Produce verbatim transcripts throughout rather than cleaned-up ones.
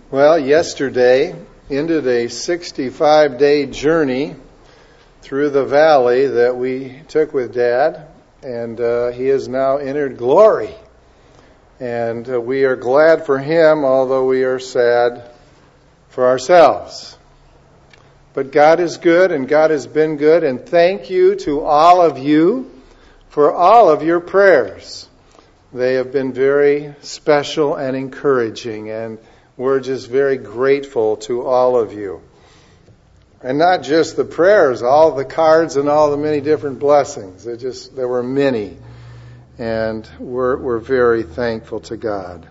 Well, yesterday ended a sixty-five day journey through the valley that we took with Dad, and uh, he has now entered glory. And uh, we are glad for him, although we are sad for ourselves. But God is good, and God has been good, and thank you to all of you for all of your prayers. They have been very special and encouraging, and we're just very grateful to all of you. And not just the prayers, all the cards and all the many different blessings. It just there were many. And we're we're very thankful to God.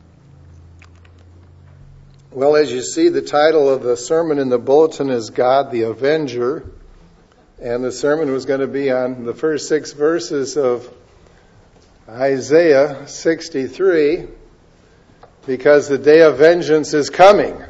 Well, as you see, the title of the sermon in the bulletin is God the Avenger. And the sermon was going to be on the first six verses of Isaiah sixty-three. Because the day of vengeance is coming.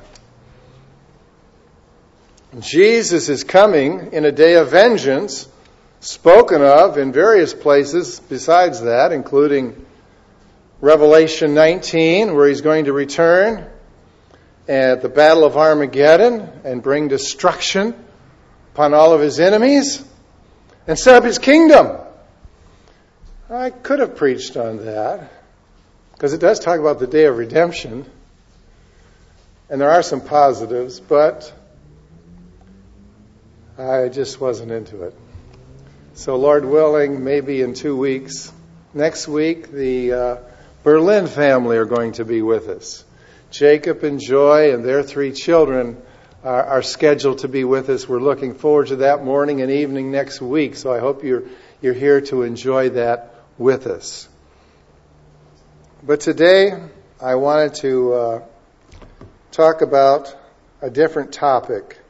Jesus is coming in a day of vengeance, spoken of in various places besides that, including Revelation nineteen, where he's going to return at the Battle of Armageddon and bring destruction upon all of his enemies and set up his kingdom. I could have preached on that, because it does talk about the day of redemption, and there are some positives, but I just wasn't into it. So Lord willing, maybe in two weeks, next week, the uh, Berlin family are going to be with us. Jacob and Joy and their three children are, are scheduled to be with us. We're looking forward to that morning and evening next week, so I hope you're you're here to enjoy that with us. But today, I wanted to uh, talk about a different topic.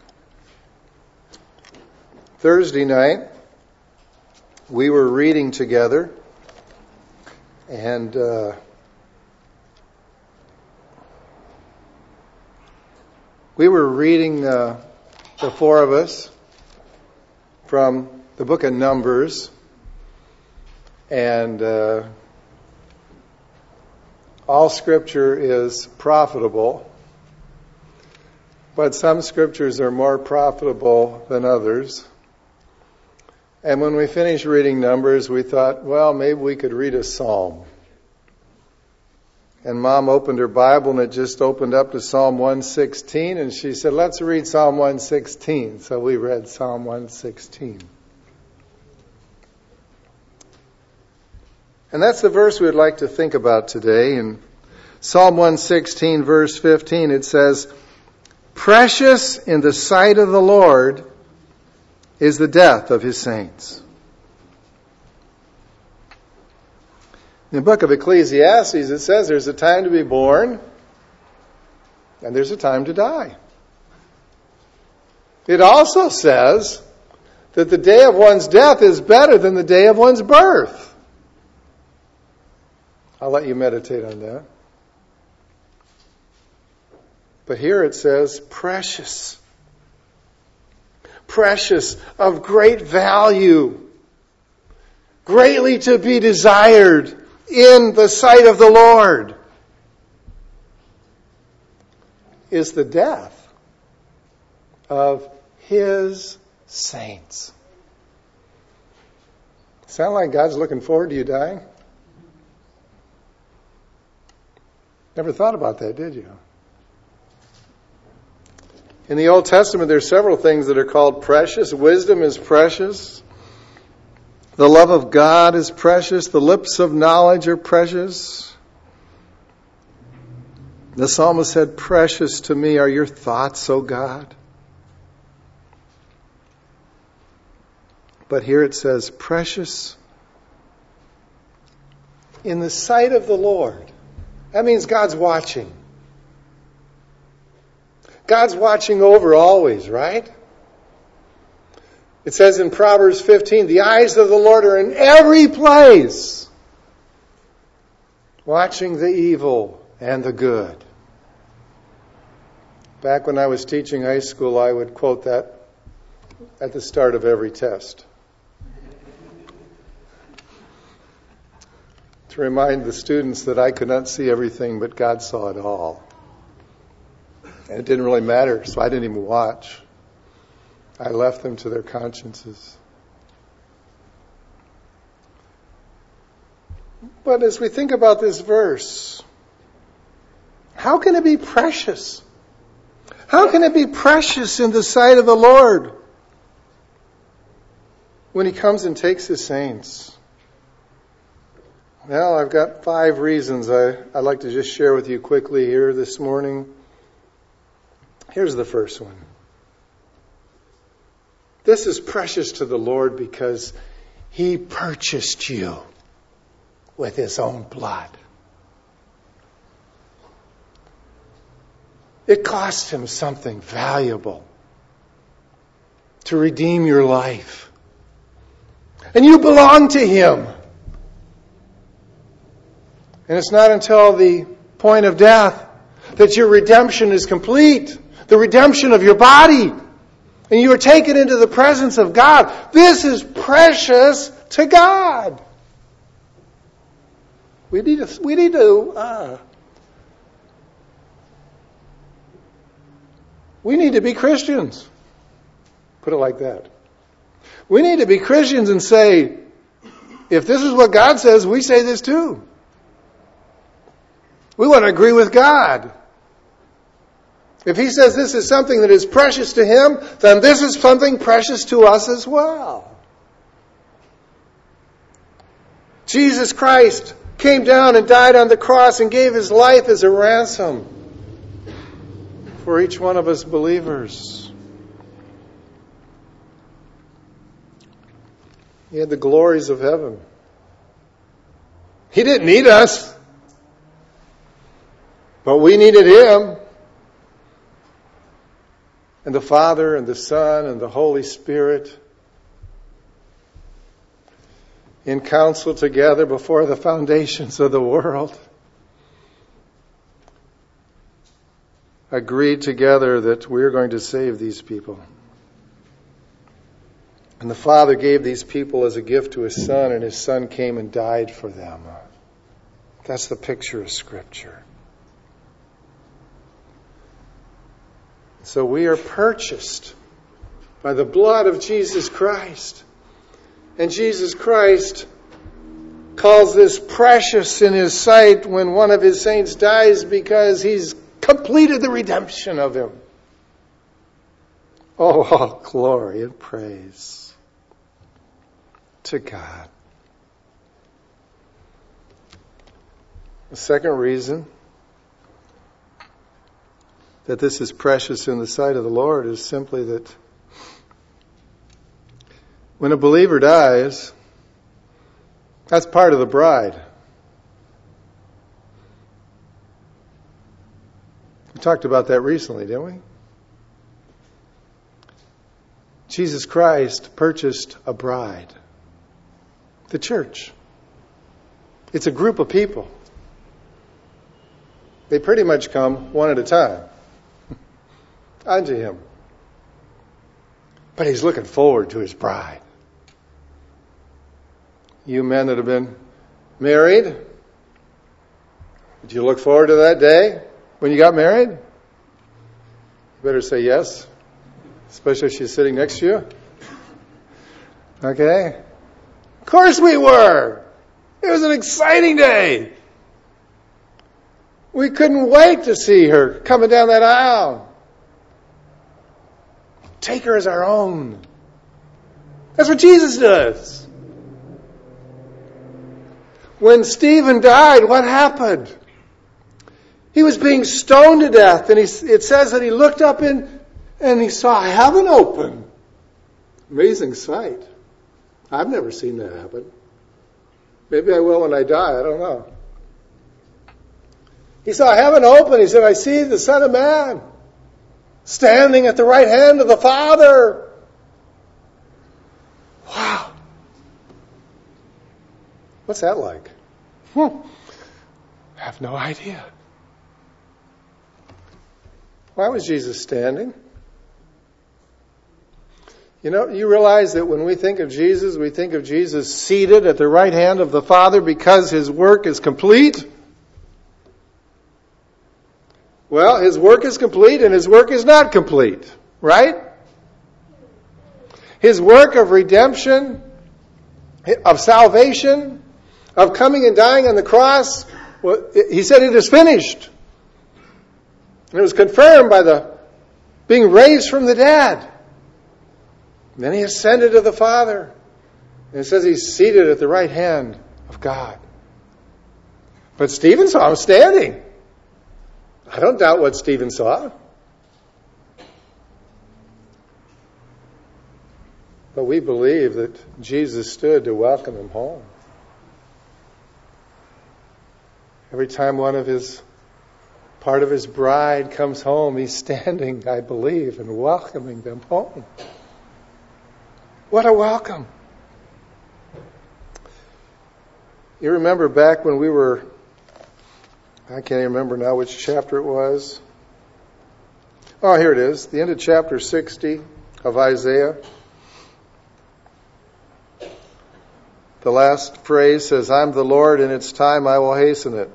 Thursday night, we were reading together, and uh, we were reading, uh, the four of us, from the book of Numbers, and uh, all Scripture is profitable, but some Scriptures are more profitable than others. And when we finished reading Numbers, we thought, well, maybe we could read a psalm. And Mom opened her Bible, and it just opened up to Psalm one sixteen, and she said, let's read Psalm one sixteen. So we read Psalm one sixteen. And that's the verse we'd like to think about today. In Psalm one sixteen, verse fifteen, it says, precious in the sight of the Lord is the death of his saints. In the book of Ecclesiastes, it says there's a time to be born and there's a time to die. It also says that the day of one's death is better than the day of one's birth. I'll let you meditate on that. But here it says, precious. Precious, of great value. Greatly to be desired in the sight of the Lord is the death of his saints. Sound like God's looking forward to you dying? Never thought about that, did you? In the Old Testament, there are several things that are called precious. Wisdom is precious. The love of God is precious. The lips of knowledge are precious. The psalmist said, precious to me are your thoughts, O God. But here it says, precious in the sight of the Lord. That means God's watching. God's watching over always, right? It says in Proverbs fifteen, the eyes of the Lord are in every place, watching the evil and the good. Back when I was teaching high school, I would quote that at the start of every test. to remind the students that I could not see everything, but God saw it all. And it didn't really matter, so I didn't even watch. I left them to their consciences. But as we think about this verse, how can it be precious? How can it be precious in the sight of the Lord when He comes and takes His saints? Well, I've got five reasons I, I'd like to just share with you quickly here this morning. Here's the first one. This is precious to the Lord because He purchased you with His own blood. It cost Him something valuable to redeem your life. And you belong to Him. And it's not until the point of death that your redemption is complete. The redemption of your body. And you are taken into the presence of God. This is precious to God. We need to, we need to, uh, we need to be Christians. Put it like that. We need to be Christians and say, if this is what God says, we say this too. We want to agree with God. If He says this is something that is precious to Him, then this is something precious to us as well. Jesus Christ came down and died on the cross and gave His life as a ransom for each one of us believers. He had the glories of heaven. He didn't need us, but we needed Him. And the Father and the Son and the Holy Spirit in council together before the foundations of the world agreed together that we're going to save these people. And the Father gave these people as a gift to His Son, and His Son came and died for them. That's the picture of Scripture. So we are purchased by the blood of Jesus Christ. And Jesus Christ calls this precious in His sight when one of His saints dies because He's completed the redemption of him. Oh, all glory and praise to God. The second reason that this is precious in the sight of the Lord is simply that when a believer dies, that's part of the bride. We talked about that recently, didn't we? Jesus Christ purchased a bride. The church. It's a group of people. They pretty much come one at a time unto Him. But He's looking forward to His bride. You men that have been married, did you look forward to that day when you got married? You better say yes, especially if she's sitting next to you. Okay? Of course we were. It was an exciting day. We couldn't wait to see her coming down that aisle. Take her as our own. That's what Jesus does. When Stephen died, what happened? He was being stoned to death, and he, it says that he looked up in, and he saw heaven open. Amazing sight. I've never seen that happen. Maybe I will when I die. I don't know. He saw heaven open. He said, I see the Son of Man standing at the right hand of the Father. Wow. What's that like? Hmm. I have no idea. Why was Jesus standing? You know, you realize that when we think of Jesus, we think of Jesus seated at the right hand of the Father because His work is complete. Well, his work is complete and his work is not complete, right? His work of redemption, of salvation, of coming and dying on the cross, well, he said it is finished. And it was confirmed by the being raised from the dead. And then he ascended to the Father. And it says he's seated at the right hand of God. But Stephen saw him standing. I don't doubt what Stephen saw. But we believe that Jesus stood to welcome him home. Every time one of his, part of his bride comes home, he's standing, I believe, and welcoming them home. What a welcome. You remember back when we were, I can't even remember now which chapter it was. Oh, here it is, the end of chapter sixty of Isaiah. The last phrase says, I'm the Lord, in its time I will hasten it.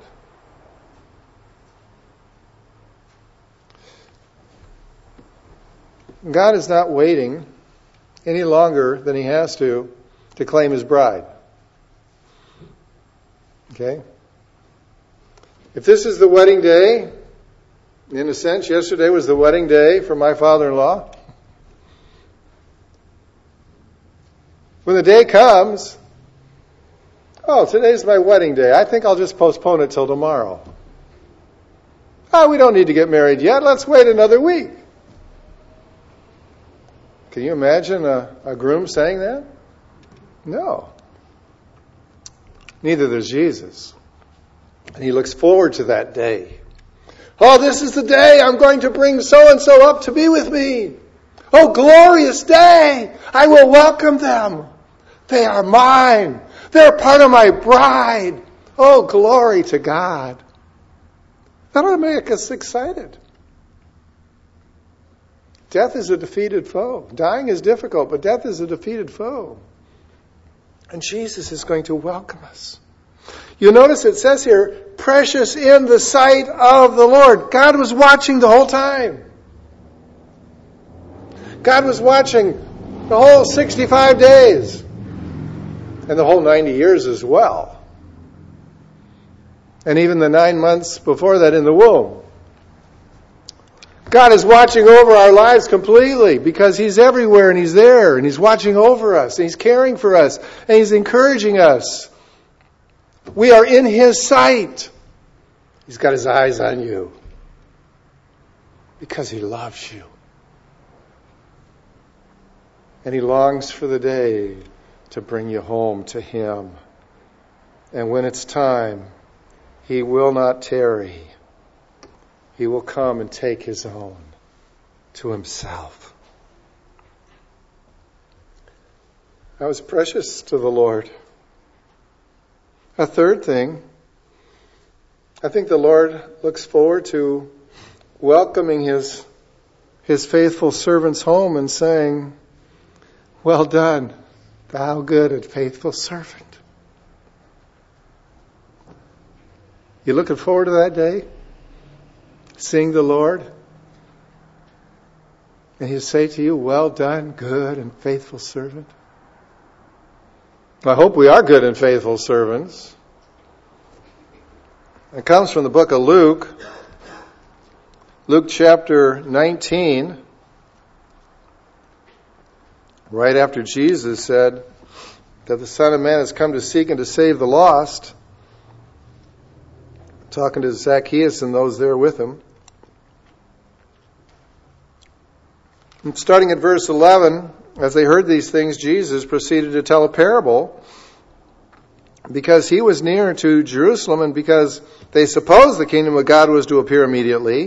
God is not waiting any longer than he has to to claim his bride. Okay? If this is the wedding day, in a sense, yesterday was the wedding day for my father-in-law. When the day comes, oh, today's my wedding day. I think I'll just postpone it till tomorrow. Oh, we don't need to get married yet. Let's wait another week. Can you imagine a, a groom saying that? No. Neither does Jesus. And he looks forward to that day. Oh, this is the day I'm going to bring so-and-so up to be with me. Oh, glorious day. I will welcome them. They are mine. They're part of my bride. Oh, glory to God. That ought to make us excited. Death is a defeated foe. Dying is difficult, but death is a defeated foe. And Jesus is going to welcome us. You'll notice it says here, precious in the sight of the Lord. God was watching the whole time. God was watching the whole sixty-five days. And the whole ninety years as well. And even the nine months before that in the womb. God is watching over our lives completely because he's everywhere and he's there and he's watching over us and he's caring for us and he's encouraging us. We are in his sight. He's got his eyes on you because he loves you. And he longs for the day to bring you home to him. And when it's time, he will not tarry. He will come and take his own to himself. That was precious to the Lord. A third thing, I think the Lord looks forward to welcoming his, his faithful servants home and saying, well done, thou good and faithful servant. You looking forward to that day? Seeing the Lord? And he'll say to you, well done, good and faithful servant. I hope we are good and faithful servants. It comes from the book of Luke. Luke chapter nineteen. Right after Jesus said that the Son of Man has come to seek and to save the lost. Talking to Zacchaeus and those there with him. And starting at verse eleven, as they heard these things, Jesus proceeded to tell a parable because he was near to Jerusalem and because they supposed the kingdom of God was to appear immediately.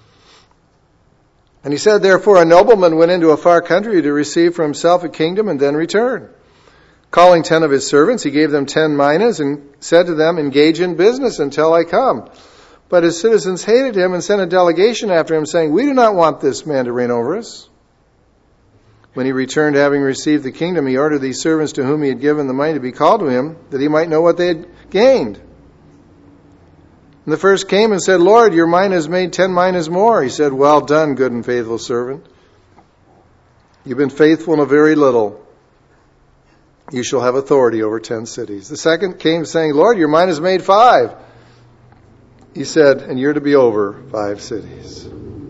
And he said, therefore, a nobleman went into a far country to receive for himself a kingdom and then return. Calling ten of his servants, he gave them ten minas and said to them, engage in business until I come. But his citizens hated him and sent a delegation after him, saying, we do not want this man to reign over us. When he returned, having received the kingdom, he ordered these servants to whom he had given the money to be called to him, that he might know what they had gained. And the first came and said, Lord, your mina has made ten minas more. He said, well done, good and faithful servant. You've been faithful in a very little. You shall have authority over ten cities. The second came saying, Lord, your mina has made five. He said, and you're to be over five cities.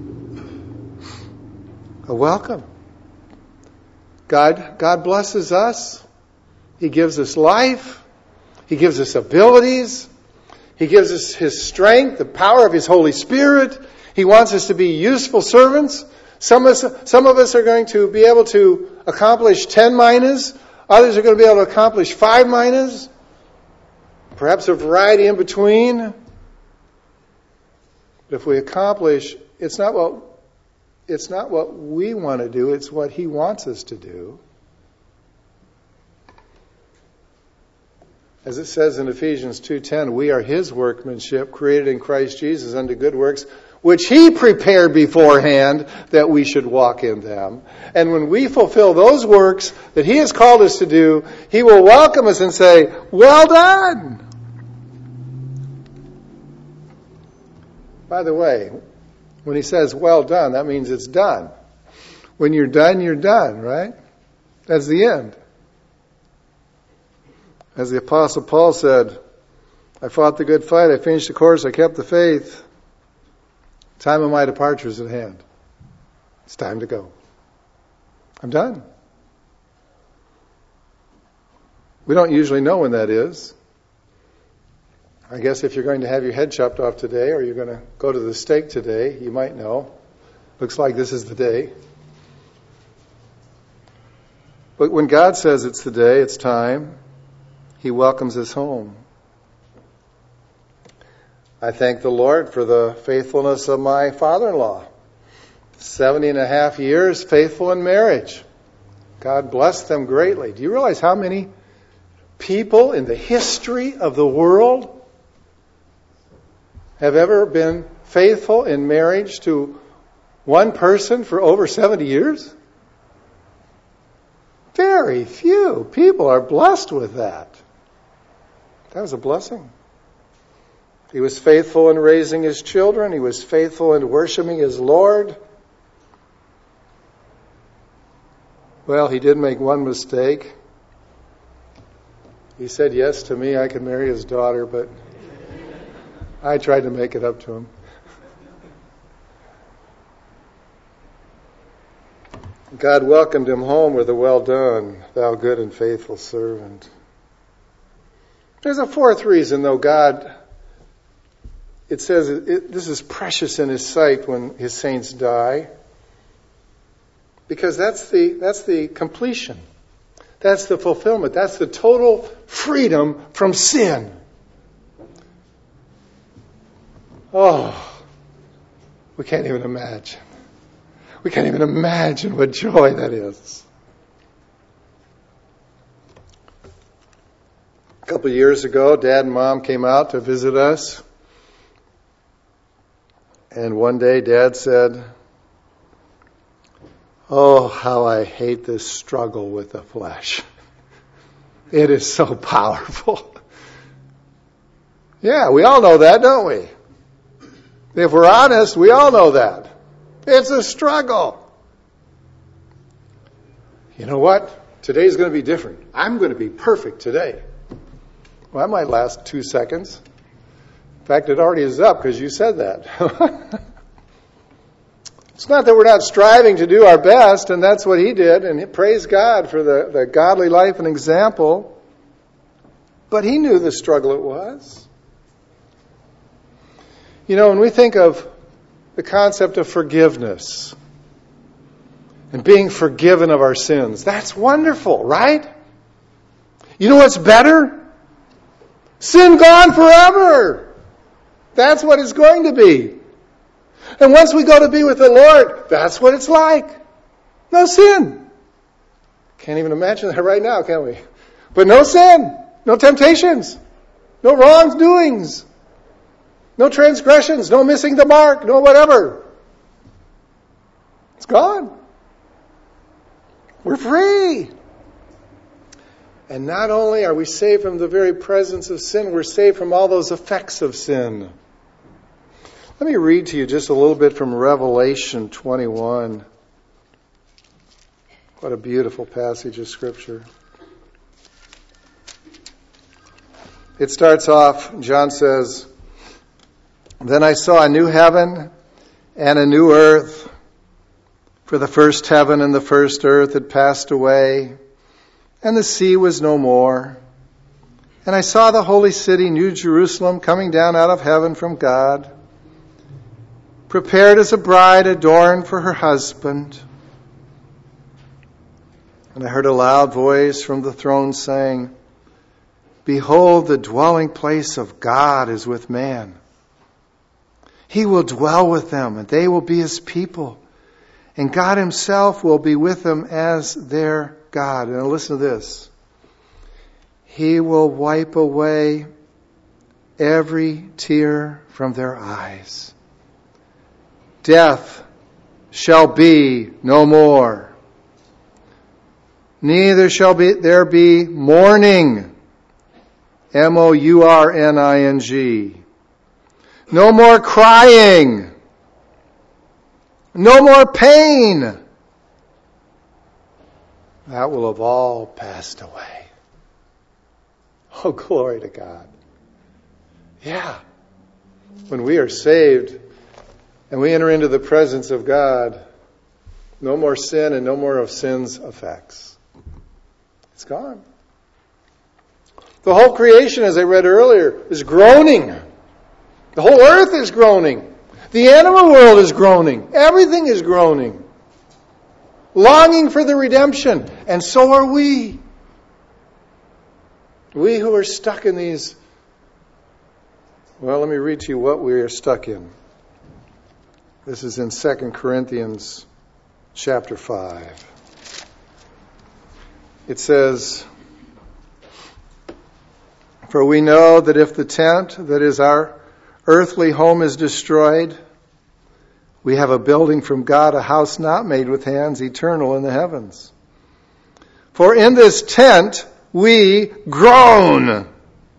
A welcome. God, God blesses us. He gives us life. He gives us abilities. He gives us His strength, the power of His Holy Spirit. He wants us to be useful servants. Some of us, some of us are going to be able to accomplish ten minas. Others are going to be able to accomplish five minas. Perhaps a variety in between. But if we accomplish, it's not what, it's not what we want to do, it's what He wants us to do. As it says in Ephesians two ten, we are His workmanship, created in Christ Jesus unto good works, which He prepared beforehand that we should walk in them. And when we fulfill those works that He has called us to do, He will welcome us and say, well done. By the way, when He says well done, that means it's done. When you're done, you're done, right? That's the end. As the Apostle Paul said, I fought the good fight, I finished the course, I kept the faith. Time of my departure is at hand. It's time to go. I'm done. We don't usually know when that is. I guess if you're going to have your head chopped off today, or you're going to go to the stake today, you might know. Looks like this is the day. But when God says it's the day, it's time, He welcomes us home. I thank the Lord for the faithfulness of my father-in-law. Seventy and a half years faithful in marriage. God blessed them greatly. Do you realize how many people in the history of the world have ever been faithful in marriage to one person for over seventy years? Very few people are blessed with that. That was a blessing. He was faithful in raising his children. He was faithful in worshiping his Lord. Well, he did make one mistake. He said yes to me, I could marry his daughter, but I tried to make it up to him. God welcomed him home with a well done, thou good and faithful servant. There's a fourth reason, though, God, it says it, this is precious in His sight when His saints die. Because that's the, that's the completion. That's the fulfillment. That's the total freedom from sin. Oh, we can't even imagine. We can't even imagine what joy that is. A couple of years ago, Dad and Mom came out to visit us. And one day, Dad said, oh, how I hate this struggle with the flesh. It is so powerful. Yeah, we all know that, don't we? If we're honest, we all know that. It's a struggle. You know what? Today's going to be different. I'm going to be perfect today. Well, that might last two seconds. In fact, it already is up because you said that. It's not that we're not striving to do our best, and that's what he did, and praise God for the, the godly life and example. But he knew the struggle it was. You know, when we think of the concept of forgiveness and being forgiven of our sins, that's wonderful, right? You know what's better? Sin gone forever. That's what it's going to be. And once we go to be with the Lord, that's what it's like. No sin. Can't even imagine that right now, can we? But no sin. No temptations. No wrongdoings. No transgressions. No missing the mark. No whatever. It's gone. We're free. And not only are we saved from the very presence of sin, we're saved from all those effects of sin. Let me read to you just a little bit from Revelation twenty-one. What a beautiful passage of Scripture. It starts off, John says, "Then I saw a new heaven and a new earth, for the first heaven and the first earth had passed away, and the sea was no more. And I saw the holy city, New Jerusalem, coming down out of heaven from God, prepared as a bride adorned for her husband. And I heard a loud voice from the throne saying, 'Behold, the dwelling place of God is with man. He will dwell with them, and they will be his people. And God himself will be with them as their God.'" And listen to this. "He will wipe away every tear from their eyes. Death shall be no more. Neither shall be, there be mourning." M O U R N I N G. "No more crying. No more pain. That will have all passed away." Oh, glory to God. Yeah. When we are saved and we enter into the presence of God, no more sin and no more of sin's effects. It's gone. The whole creation, as I read earlier, is groaning. The whole earth is groaning. The animal world is groaning. Everything is groaning. Longing for the redemption. And so are we. We who are stuck in these... Well, let me read to you what we are stuck in. This is in Second Corinthians chapter five. It says, "For we know that if the tent that is our earthly home is destroyed, we have a building from God, a house not made with hands, eternal in the heavens. For in this tent we groan."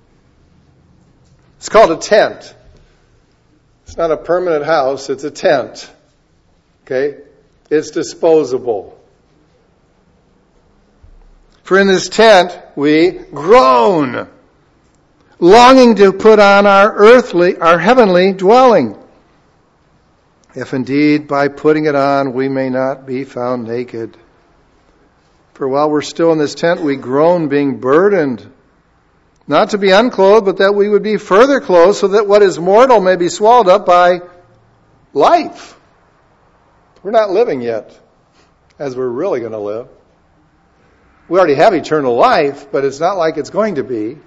It's called a tent. It's not a permanent house, it's a tent. Okay? It's disposable. "For in this tent we groan, longing to put on our earthly, our heavenly dwelling, if indeed by putting it on we may not be found naked. For while we're still in this tent, we groan, being burdened, not to be unclothed, but that we would be further clothed, so that what is mortal may be swallowed up by life." We're not living yet as we're really going to live. We already have eternal life, but it's not like it's going to be.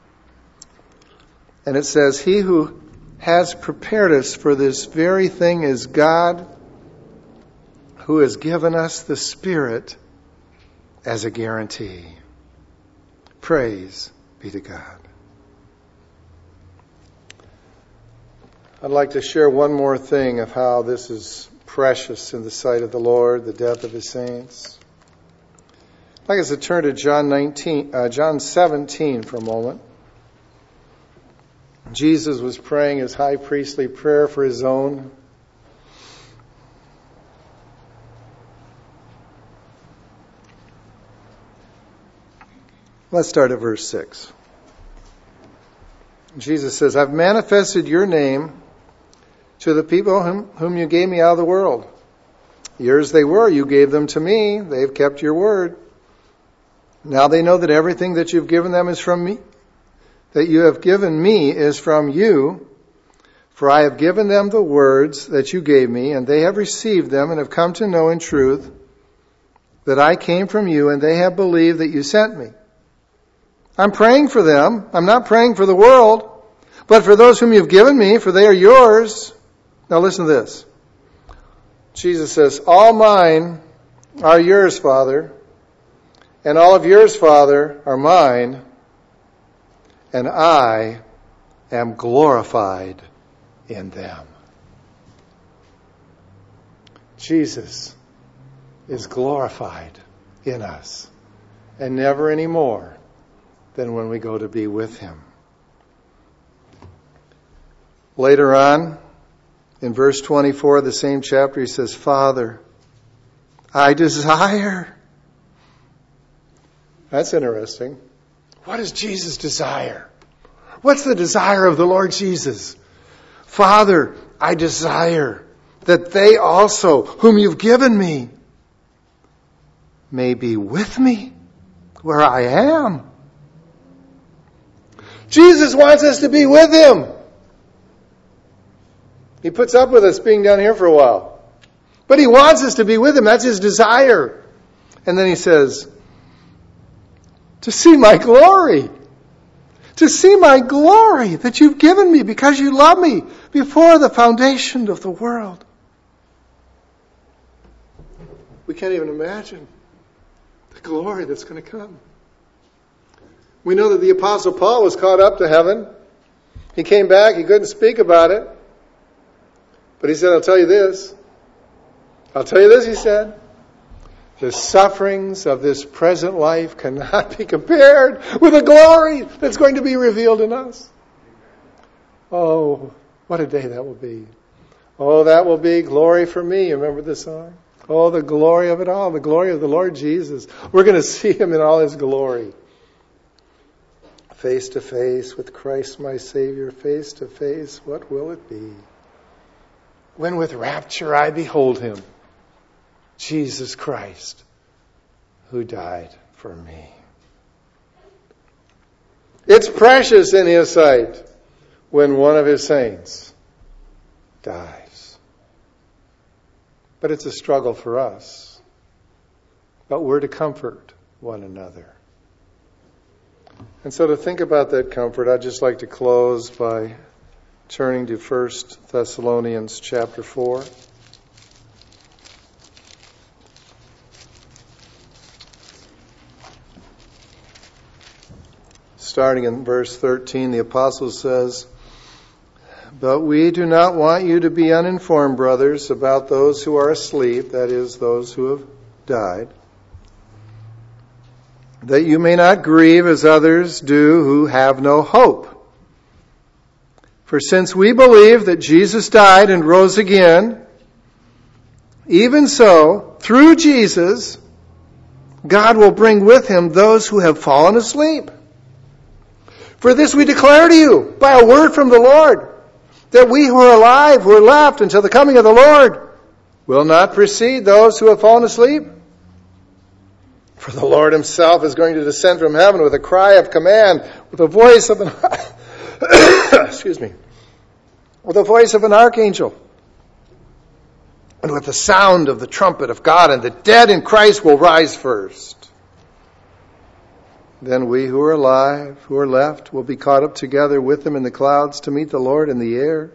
And it says, "He who has prepared us for this very thing is God, who has given us the Spirit as a guarantee." Praise be to God. I'd like to share one more thing of how this is precious in the sight of the Lord, the death of his saints. I'd like us to turn to John nineteen, uh, John seventeen for a moment. Jesus was praying his high priestly prayer for his own. Let's start at verse six. Jesus says, "I've manifested your name to the people whom, whom you gave me out of the world. Yours they were, you gave them to me, they've kept your word. Now they know that everything that you've given them is from me, that you have given me is from you. For I have given them the words that you gave me, and they have received them and have come to know in truth that I came from you, and they have believed that you sent me. I'm praying for them. I'm not praying for the world, but for those whom you've given me, for they are yours." Now listen to this. Jesus says, "All mine are yours, Father, and all of yours, Father, are mine, and I am glorified in them." Jesus is glorified in us, and never any more than when we go to be with him. Later on, In verse twenty-four of the same chapter, he says, Father, I desire. That's interesting. What does Jesus desire? What's the desire of the Lord Jesus? Father, I desire that they also, whom you've given me, may be with me where I am. Jesus wants us to be with Him. He puts up with us being down here for a while. But He wants us to be with Him. That's His desire. And then He says, to see my glory. To see my glory that you've given me because you love me before the foundation of the world. We can't even imagine the glory that's going to come. We know that the Apostle Paul was caught up to heaven. He came back. He couldn't speak about it. But he said, I'll tell you this. I'll tell you this, he said. The sufferings of this present life cannot be compared with the glory that's going to be revealed in us. Oh, what a day that will be. Oh, that will be glory for me. Remember the song? Oh, the glory of it all. The glory of the Lord Jesus. We're going to see Him in all His glory. Face to face with Christ my Savior. Face to face, what will it be? When with rapture I behold Him. Jesus Christ, who died for me. It's precious in His sight when one of His saints dies. But it's a struggle for us. But we're to comfort one another. And so to think about that comfort, I'd just like to close by turning to First Thessalonians chapter four. Starting in verse thirteen, the apostle says, But we do not want you to be uninformed, brothers, about those who are asleep, that is, those who have died, that you may not grieve as others do who have no hope. For since we believe that Jesus died and rose again, even so, through Jesus, God will bring with Him those who have fallen asleep. For this we declare to you by a word from the Lord, that we who are alive, who are left until the coming of the Lord, will not precede those who have fallen asleep. For the Lord Himself is going to descend from heaven with a cry of command, with the voice of an excuse me, with the voice of an archangel, and with the sound of the trumpet of God, and the dead in Christ will rise first. Then we who are alive, who are left, will be caught up together with them in the clouds to meet the Lord in the air.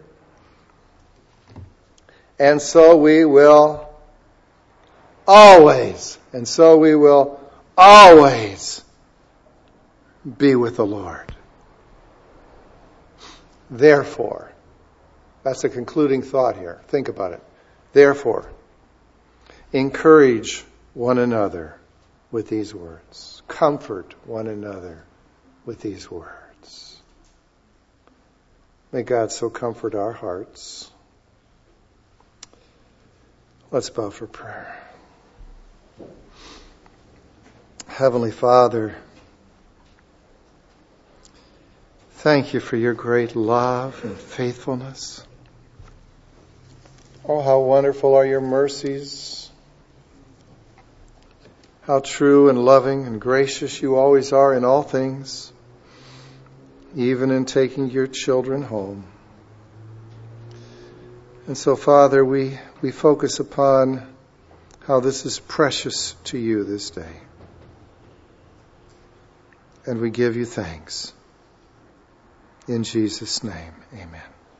And so we will always, and so we will always be with the Lord. Therefore, that's the concluding thought here. Think about it. Therefore, encourage one another with these words. Comfort one another with these words. May God so comfort our hearts. Let's bow for prayer. Heavenly Father, thank you for your great love and faithfulness. Oh, how wonderful are your mercies. How true and loving and gracious you always are in all things, even in taking your children home. And so, Father, we, we focus upon how this is precious to you this day. And we give you thanks. In Jesus' name, amen.